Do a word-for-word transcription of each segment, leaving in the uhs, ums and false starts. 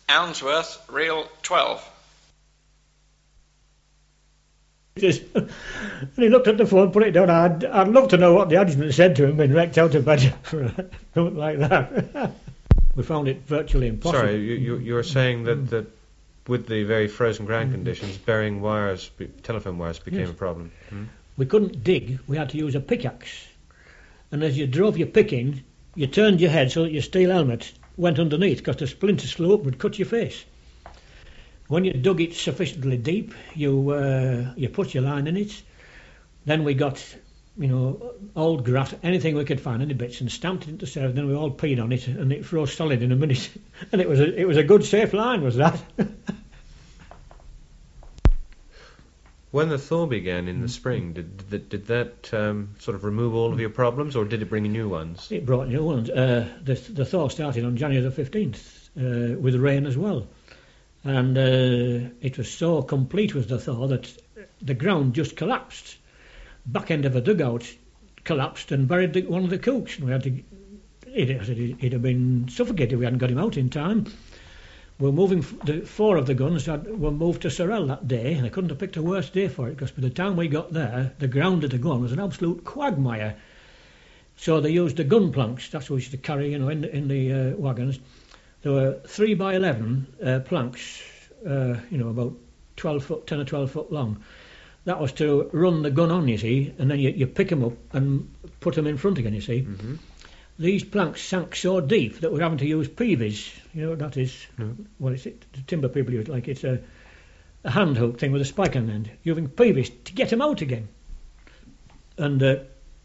Ounsworth, reel twelve. And he looked at the phone, put it down. I'd, I'd love to know what the adjutant said to him when wrecked out of bed for something like that. We found it virtually impossible. Sorry, you, you, you were saying that, that with the very frozen ground conditions, burying wires, be, telephone wires became Yes. a problem. Hmm? We couldn't dig, we had to use a pickaxe. And as you drove your pick in, you turned your head so that your steel helmet went underneath, because the splinter slope would cut your face. When you dug it sufficiently deep, you uh, you put your line in it. Then we got, you know, old grass, anything we could find, any bits, and stamped it into surf. Then we all peed on it, and it froze solid in a minute. And it was a it was a good safe line, was that? When the thaw began in the spring, did did, did that um, sort of remove all of your problems, or did it bring new ones? It brought new ones. Uh, the the thaw started on January the fifteenth uh, with rain as well. And uh, it was so complete was the thaw that the ground just collapsed. Back end of a dugout collapsed and buried the, one of the cooks. And we had to, it, it, it'd have been suffocated if we hadn't got him out in time. We're moving, f- the four of the guns had, were moved to Sorrel that day, and I couldn't have picked a worse day for it, because by the time we got there, the ground at the gun was an absolute quagmire. So they used the gun planks, that's what we used to carry, you know, in the, in the uh, wagons. There were three by eleven uh, planks, uh, you know, about twelve foot, ten or twelve foot long. That was to run the gun on, you see, and then you, you pick them up and put them in front again, you see. Mm-hmm. These planks sank so deep that we're having to use peavies. You know what that is? No. Well, it's it, the timber people use it like it's a, a hand hook thing with a spike on the end. Using peavies to get them out again. And uh,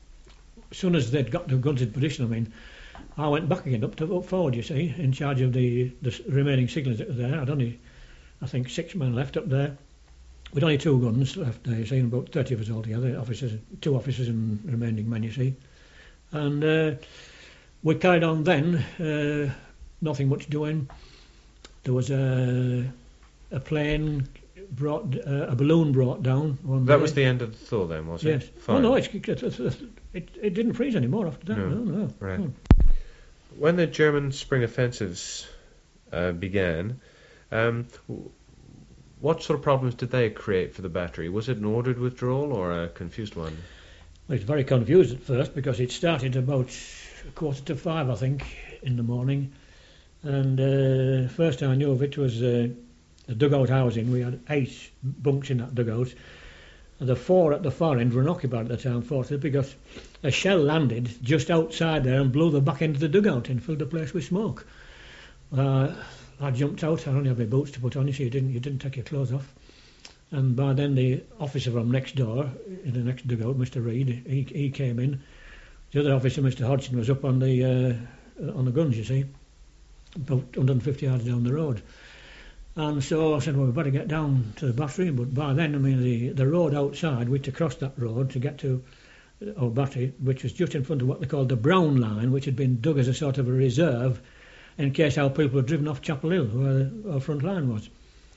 as soon as they'd got the guns in position, I mean, I went back again, up to up forward, you see, in charge of the, the remaining signals that were there. I'd only, I think, six men left up there. We'd only two guns left there, you see, and about thirty of us altogether, officers, two officers and remaining men, you see. And uh, we carried on then, uh, nothing much doing. There was a, a plane brought, uh, a balloon brought down one That day. was the end of the thaw then, was Yes. it? Oh Fine. no, it's, it, it, it didn't freeze anymore after that. No. No, no. Right. no. When the German spring offensives uh, began, um, w- what sort of problems did they create for the battery? Was it an ordered withdrawal or a confused one? I was very confused at first because it started about a quarter to five, I think, in the morning. And uh, first I knew of it was uh, the dugout housing. We had eight bunks in that dugout. And the four at the far end were unoccupied at the time, fortunately, because a shell landed just outside there and blew the back end of the dugout and filled the place with smoke. Uh, I jumped out. I only had my boots to put on, you see, you didn't, you didn't take your clothes off. And by then the officer from next door, in the next dugout, Mister Reed, he, he came in. The other officer, Mister Hodgson, was up on the uh, on the guns, you see, about one hundred fifty yards down the road. And so I said, well, we better get down to the battery. But by then, I mean, the, the road outside, we had to cross that road to get to our battery, which was just in front of what they called the Brown Line, which had been dug as a sort of a reserve in case our people were driven off Chapel Hill, where our front line was.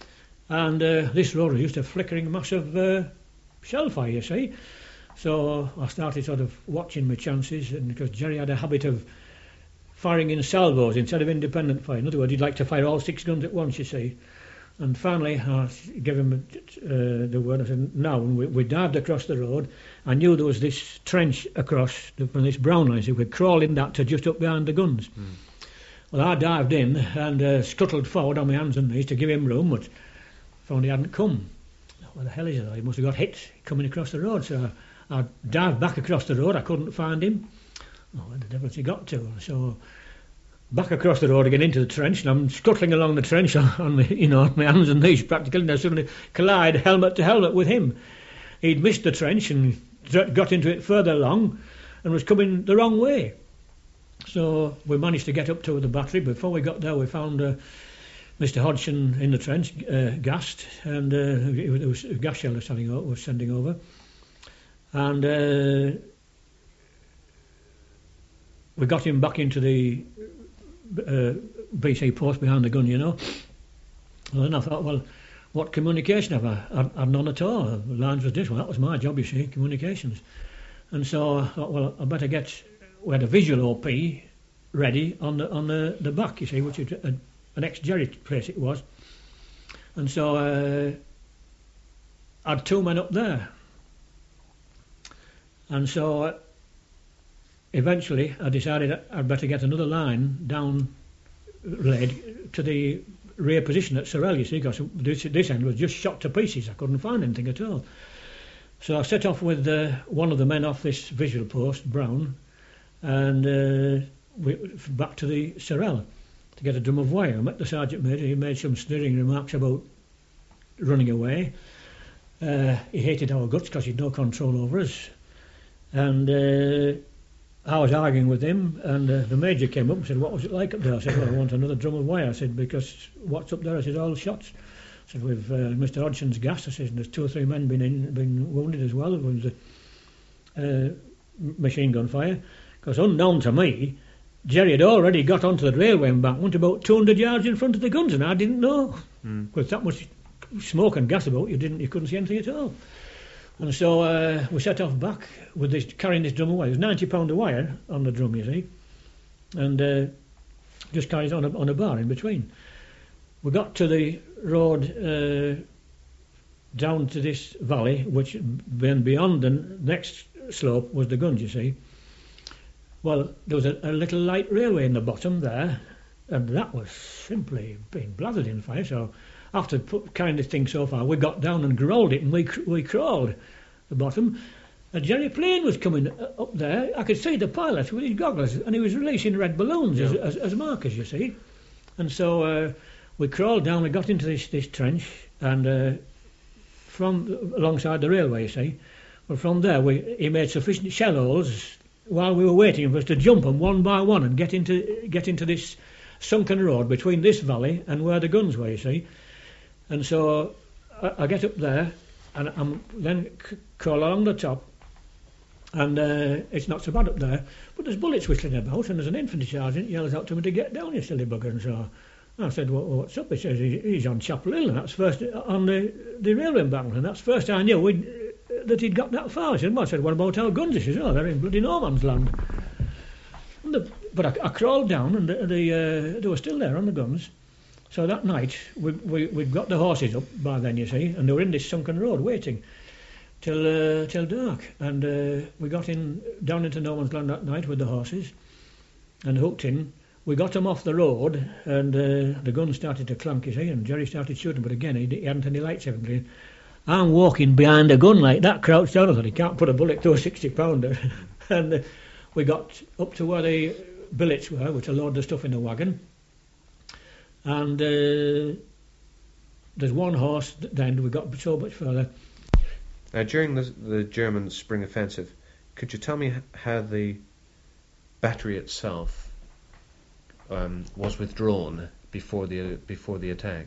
And uh, this road was just a flickering mass of uh, shell fire, you see. So I started sort of watching my chances, and because Jerry had a habit of firing in salvos instead of independent fire. In other words, he'd like to fire all six guns at once, you see. And finally, I gave him uh, the word. I said, now, and we, we dived across the road. I knew there was this trench across the, from this brown line, so we'd crawl in that to just up behind the guns. Mm. Well, I dived in and uh, scuttled forward on my hands and knees to give him room, but found he hadn't come. What the hell is it? He must have got hit coming across the road. So I, I dived back across the road. I couldn't find him. Oh, where the devil has he got to? So back across the road again into the trench, and I'm scuttling along the trench on, on my, you know, on my hands and knees practically, and I suddenly collide helmet to helmet with him. He'd missed the trench and got into it further along and was coming the wrong way. So we managed to get up to the battery. Before we got there, we found uh, Mister Hodgson in the trench, uh, gassed, and uh, it was a gas shell was sending over, was sending over. And uh, we got him back into the uh, B C post behind the gun, you know. And then I thought, well, what communication have I? I'd, I'd none at all. The lines was this. Well, that was my job, you see, communications. And so I thought, well, I better get. We had a visual O P ready on the on the, the back, you see, which had, had an ex-Jerry place it was. And so uh, I had two men up there. And so uh, eventually I decided I'd better get another line down laid to the rear position at Sorel, you see, because this, this end was just shot to pieces. I couldn't find anything at all. So I set off with uh, one of the men off this visual post, Brown, and uh, we, back to the Sorel to get a drum of wire. I met the sergeant major. He made some sneering remarks about running away. Uh, he hated our guts because he'd no control over us. And uh, I was arguing with him, and uh, the major came up and said, "What was it like up there?" I said, "Well, I want another drum of wire." I said, "Because what's up there?" I said, "All shots." I said, "With uh, Mister Hodgson's gas." I said, "There's two or three men been in, been wounded as well." It was a uh, machine gun fire. Because unknown to me, Jerry had already got onto the railway embankment about two hundred yards in front of the guns, and I didn't know. Because mm. that much smoke and gas about, you didn't, you couldn't see anything at all. And so uh, we set off back with this, carrying this drum of wire. There's ninety pound of wire on the drum, you see, and uh, just carries on a, on a bar in between. We got to the road uh, down to this valley, which then beyond the next slope was the guns, you see. Well, there was a, a little light railway in the bottom there, and that was simply being blathered in fire. So after put, carrying this thing so far, we got down and growled it, and we we crawled the bottom. A Jerry plane was coming up there. I could see the pilot with his goggles, and he was releasing red balloons yeah. as, as, as markers, you see. And so uh, we crawled down, we got into this, this trench, and uh, from alongside the railway, you see. Well, from there, we he made sufficient shell holes while we were waiting for us to jump them one by one and get into get into this sunken road between this valley and where the guns were, you see. And so I, I get up there, and I'm then c- crawl along the top, and uh, it's not so bad up there, but there's bullets whistling about, and there's an infantry sergeant yells out to me to get down, you silly bugger. And so I said, well, what's up? He says, he's on Chapel Hill, and that's first on the, the railway embankment, and that's first I knew we'd, that he'd got that far. I said, well, I said, what about our guns? He says, oh, they're in bloody no man's land. And the, but I, I crawled down, and the, the, uh, they were still there on the guns. So that night, we, we, we'd got the horses up by then, you see, and they were in this sunken road waiting till uh, till dark. And uh, we got in down into no man's land that night with the horses and hooked in. We got them off the road, and uh, the gun started to clank, you see, and Jerry started shooting, but again, he, he hadn't any lights everything. I'm walking behind a gun like that, crouched down. I thought, he can't put a bullet through a sixty pounder. and uh, we got up to where the billets were, which are load the stuff in the wagon. And uh, there's one horse, then we got so much further. Now, during the, the German spring offensive, could you tell me how the battery itself um, was withdrawn before the before the attack?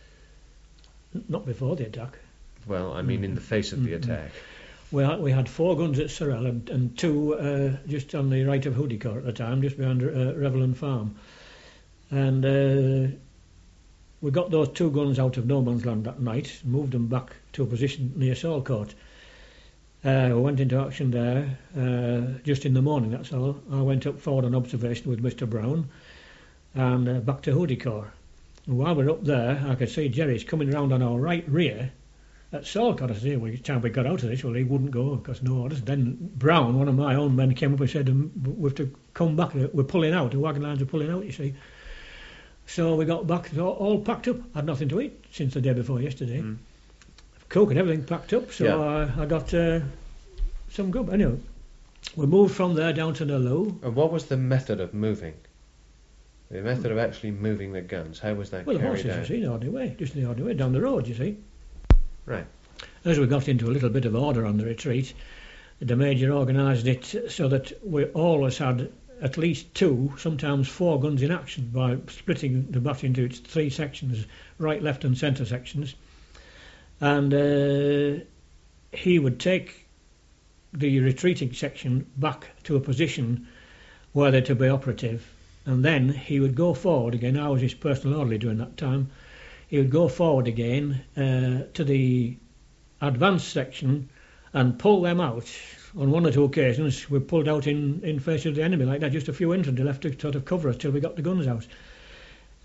Not before the attack. Well, I mean, mm. in the face of mm-hmm. the attack. We had, we had four guns at Sorel and, and two uh, just on the right of Hoodiecourt at the time, just behind uh, Revelin Farm. And uh, we got those two guns out of no man's land that night, moved them back to a position near Salcourt. Uh, we went into action there uh, just in the morning, that's all. I went up forward on observation with Mister Brown and uh, back to Hoodiecourt. And while we were up there, I could see Jerry's coming round on our right rear at Salcourt. I said, by the time we got out of this, well, he wouldn't go because no orders. Then Brown, one of my own men, came up and said, we have to come back, we're pulling out, the wagon lines are pulling out, you see. So we got back, all packed up. Had nothing to eat since the day before yesterday. Mm. Coke and everything packed up, so yeah. I, I got uh, some good. Anyway, we moved from there down to Naloo. And what was the method of moving? The method of actually moving the guns, how was that well, carried out? Well, the horses, you see, the ordinary way, just the ordinary way, down the road, you see. Right. As we got into a little bit of order on the retreat, the Major organised it so that we always had at least two, sometimes four guns in action by splitting the battery into its three sections, right, left and centre sections. And uh, he would take the retreating section back to a position where they're to be operative, and then he would go forward again. I was his personal orderly during that time. He would go forward again uh, to the advanced section and pull them out. On one or two occasions, we pulled out in, in face of the enemy like that, just a few infantry left to sort of cover us till we got the guns out.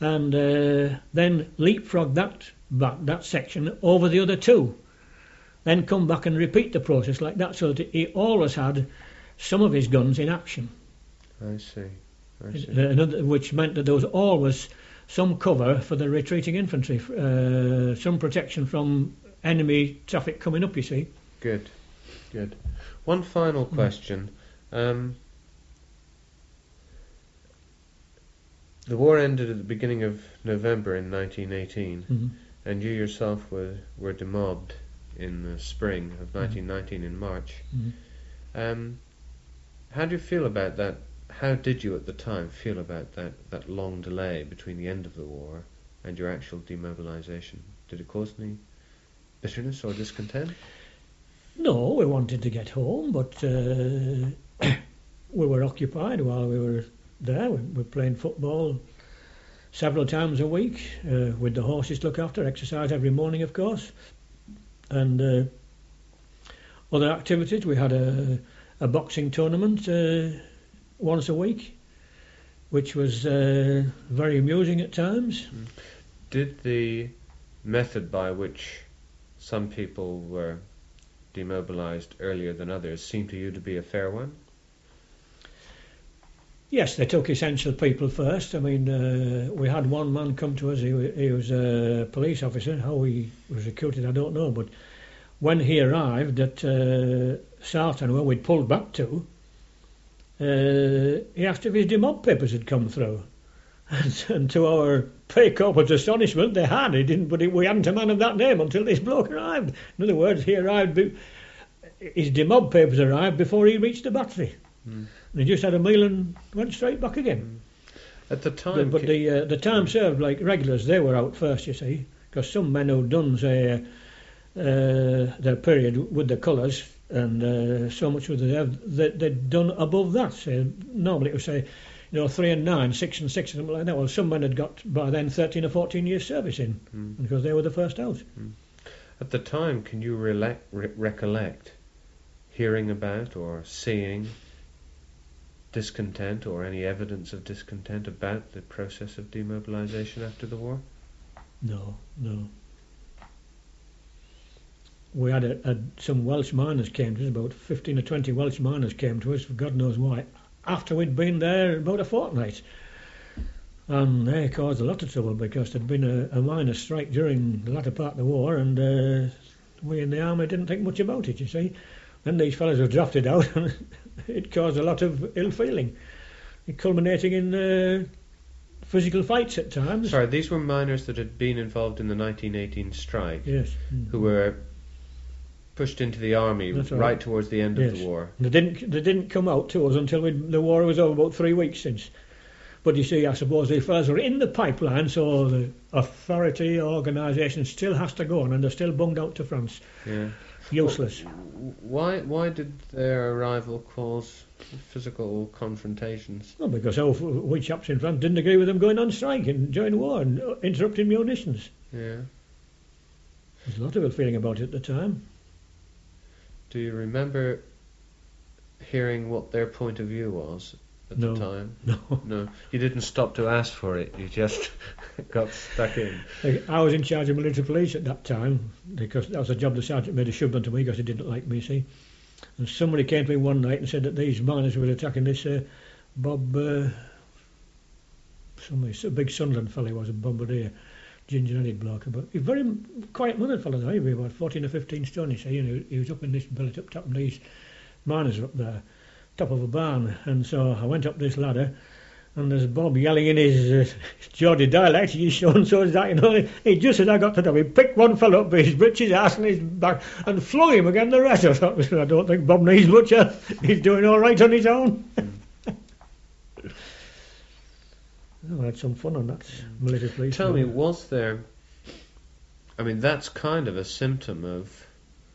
and uh, then leapfrog that back, that section over the other two. Then come back and repeat the process like that, so that he always had some of his guns in action. I see. I see. Uh, another, which meant that there was always some cover for the retreating infantry, uh, some protection from enemy traffic coming up, you see. Good, good. One final question. Um, the war ended at the beginning of November in nineteen eighteen, Mhm. and you yourself were, were demobbed in the spring of Mm-hmm. nineteen nineteen in March. Mhm. Um, how do you feel about that? How did you at the time feel about that, that long delay between the end of the war and your actual demobilisation? Did it cause any bitterness or discontent? No, we wanted to get home, but uh, we were occupied while we were there. We were playing football several times a week uh, with the horses to look after, exercise every morning, of course, and uh, other activities. We had a, a boxing tournament uh, once a week, which was uh, very amusing at times. Did the method by which some people were demobilised earlier than others seem to you to be a fair one? Yes, they took essential people first. I mean, uh, we had one man come to us. He, wa- he was a police officer. How he was recruited, I don't know. But when he arrived at uh, Sarton, where we'd pulled back to, uh, he asked if his demob papers had come through. And, and to our pay corporate astonishment, they had. He didn't, but he, we hadn't a man of that name until this bloke arrived. In other words, he arrived. Be, his demob papers arrived before he reached the battery. Mm. And he just had a meal and went straight back again. At the time, But, but ca- the uh, the time served, like regulars, they were out first, you see, because some men who'd done, say, uh, uh, their period with the colours and uh, so much with the they, they'd done above that. Say, normally it would say, you know, three and nine, six and six, and something like that. Well, some men had got by then thirteen or fourteen years service in, Mm. because they were the first out. At the time, can you rele- re- recollect hearing about or seeing discontent or any evidence of discontent about the process of demobilisation after the war? No, no. We had a, a, some Welsh miners came to us, about fifteen or twenty Welsh miners came to us, for God knows why, after we'd been there about a fortnight. And they caused a lot of trouble because there'd been a, a miners' strike during the latter part of the war, and uh, we in the army didn't think much about it, you see. Then these fellows were drafted out, and it caused a lot of ill feeling, culminating in uh, physical fights at times. Sorry, these were miners that had been involved in the nineteen eighteen strike, Yes. who were pushed into the army That's right. right. towards the end of Yes. the war. They didn't. They didn't come out to us until we'd, the war was over, about three weeks since. But you see, I suppose the first were in the pipeline, so the authority organisation still has to go on, and they're still bunged out to France. Yeah. Useless. Why? Why did their arrival cause physical confrontations? Well, because oh, we chaps in France didn't agree with them going on strike and during the war and uh, interrupting munitions. Yeah. There's a lot of ill feeling about it at the time. Do you remember hearing what their point of view was at No. the time? No. No. You didn't stop to ask for it. You just got stuck in. Like, I was in charge of military police at that time, because that was a job the sergeant made a shove onto me because he didn't like me, see. And somebody came to me one night and said that these miners were attacking this uh, Bob, uh, somebody, a big Sunderland fellow he was, a bombardier, ginger-headed bloke, but a very quiet-mannered fellow, though. He was about fourteen or fifteen stone, you see, and he, he was up in this billet up top, and these miners were up there, top of a barn, and so I went up this ladder, and there's Bob yelling in his uh, Geordie dialect, he's so and so is that, you know. He just as I got to the top, he picked one fellow up by his breeches, ass and his back, and flung him again the rest. I thought, I don't think Bob needs much else. He's doing all right on his own. Oh, I had some fun on that military police. Tell me, war. was there... I mean, that's kind of a symptom of...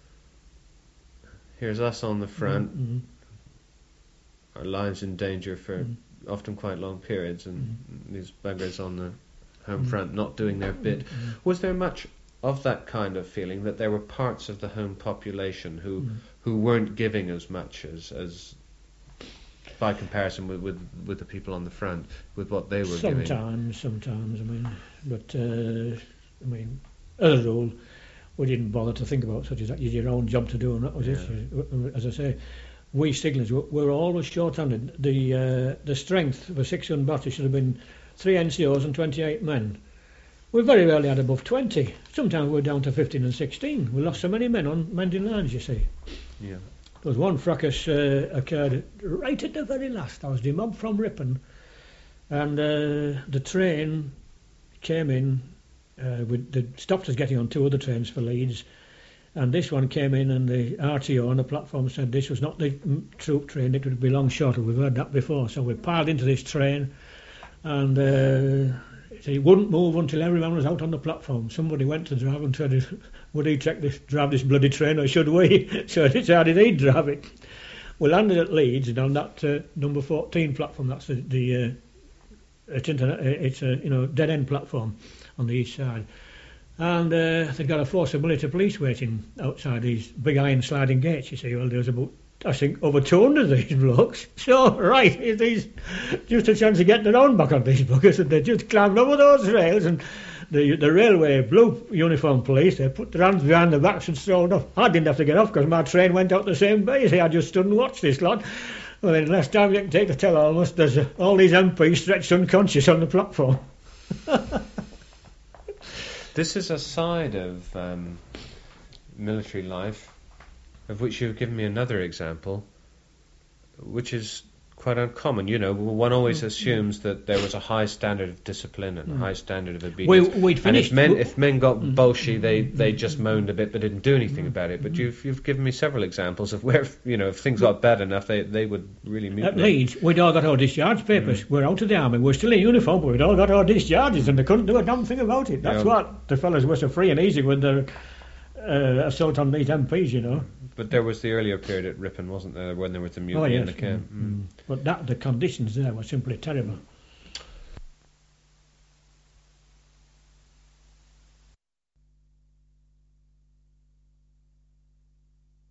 Here's us on the front, Mm, our lives in danger for Mm. often quite long periods, and these buggers on the home Mm. front not doing their bit. mm, mm, Was there much of that kind of feeling, that there were parts of the home population who mm. who weren't giving as much as as by comparison with, with, with the people on the front, with what they were giving. Sometimes, sometimes, I mean, but, uh, I mean, as a rule, we didn't bother to think about such as that. You had your own job to do, and that was Yeah. it. As I say, we signallers were, were always short-handed. The uh, the strength of a six-gun battery should have been three N C Os and twenty-eight men. We very rarely had above twenty. Sometimes we were down to fifteen and sixteen. We lost so many men on mending lines, you see. Yeah. There was one fracas uh, occurred right at the very last. I was demobbed from Ripon, and uh, the train came in. Uh, with the stopped us getting on two other trains for Leeds, and this one came in, and the R T O on the platform said this was not the mm, troop train, it would belong shorter. We've heard that before. So we piled into this train, and uh, it wouldn't move until everyone was out on the platform. Somebody went to drive and said, would he take this, drive this bloody train, or should we? So I decided he'd drive it. We landed at Leeds, and on that uh, number fourteen platform, that's the, the uh, it's, internet, it's a you know dead end platform on the east side, and uh, they've got a force of military police waiting outside these big iron sliding gates. You see, well, there was about, I think, over two hundred of these blokes. So, right, if these just a chance of getting their own back on these buggers, and they just climbed over those rails, and the the railway blue uniform police, they put their hands behind their backs and strode off. I didn't have to get off because my train went out the same way. You see, I just stood and watched this lot. Well, then, last time you can take the tell almost, there's uh, all these M Ps stretched unconscious on the platform. This is a side of um, military life of which you've given me another example, which is quite uncommon. You know, one always assumes that there was a high standard of discipline and a high standard of obedience. We, we'd and finished. if men, we- if men got bolshy, they, they just moaned a bit but didn't do anything about it. But you've you've given me several examples of where, you know, if things got bad enough, they, they would really mutiny. At Leeds, we'd all got our discharge papers. Mm. We're out of the army. We're still in uniform, but we'd all got our discharges, and they couldn't do a damn thing about it. That's Yeah. what the fellas were so free and easy with their uh, assault on these M Ps, you know. But there was the earlier period at Ripon, wasn't there, when there was the mutiny Oh, yes. in the camp? Mm. But that the conditions there were simply terrible.